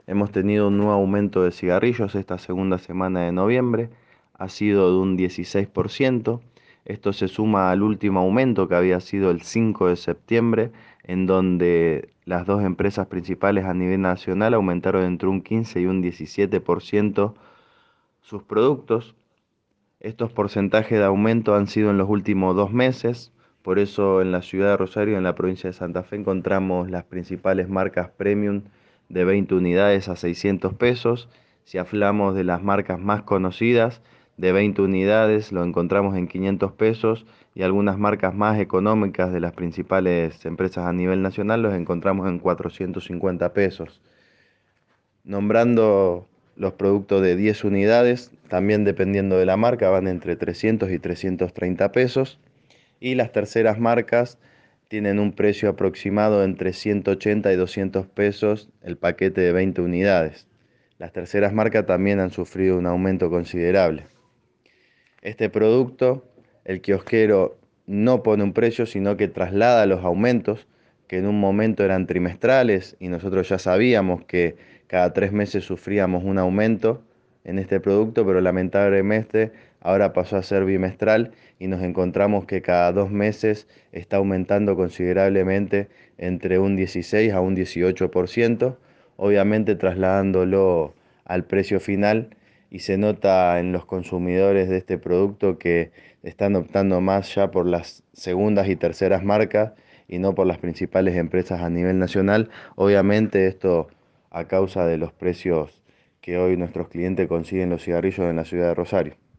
Hemos tenido un nuevo aumento de cigarrillos esta segunda semana de noviembre, ha sido de un 16%. Esto se suma al último aumento que había sido el 5 de septiembre, en donde las dos empresas principales a nivel nacional aumentaron entre un 15 y un 17% sus productos. Estos porcentajes de aumento han sido en los últimos 2 meses, por eso en la ciudad de Rosario y en la provincia de Santa Fe encontramos las principales marcas premium de 20 unidades a 600 pesos. Si hablamos de las marcas más conocidas, de 20 unidades lo encontramos en 500 pesos y algunas marcas más económicas de las principales empresas a nivel nacional los encontramos en 450 pesos. Nombrando los productos de 10 unidades, también dependiendo de la marca, van entre 300 y 330 pesos. Y las terceras marcas tienen un precio aproximado entre 180 y 200 pesos el paquete de 20 unidades. Las terceras marcas también han sufrido un aumento considerable. Este producto, el kiosquero no pone un precio, sino que traslada los aumentos, que en un momento eran trimestrales y nosotros ya sabíamos que cada 3 meses sufríamos un aumento en este producto, pero lamentablemente ahora pasó a ser bimestral y nos encontramos que cada 2 meses está aumentando considerablemente entre un 16 a un 18%, obviamente trasladándolo al precio final y se nota en los consumidores de este producto que están optando más ya por las segundas y terceras marcas y no por las principales empresas a nivel nacional. Obviamente esto a causa de los precios que hoy nuestros clientes consiguen los cigarrillos en la ciudad de Rosario.